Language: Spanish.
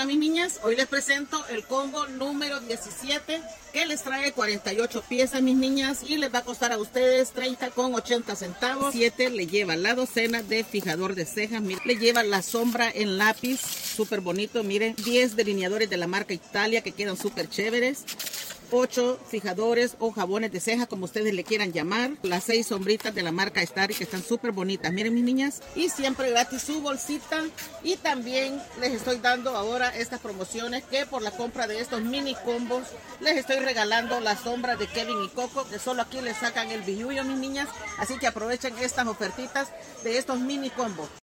Hola mis niñas, hoy les presento el combo número 17 que les trae 48 piezas mis niñas y les va a costar a ustedes 30,80 centavos. 7 le lleva la docena de fijador de cejas, miren, le lleva la sombra en lápiz, súper bonito, miren, 10 delineadores de la marca Italia que quedan súper chéveres. 8 fijadores o jabones de ceja, como ustedes le quieran llamar. Las 6 sombritas de la marca Starry que están súper bonitas. Miren mis niñas. Y siempre gratis su bolsita. Y también les estoy dando ahora estas promociones que por la compra de estos mini combos les estoy regalando las sombras de Kevin y Coco, que solo aquí les sacan el billullo mis niñas. Así que aprovechen estas ofertitas de estos mini combos.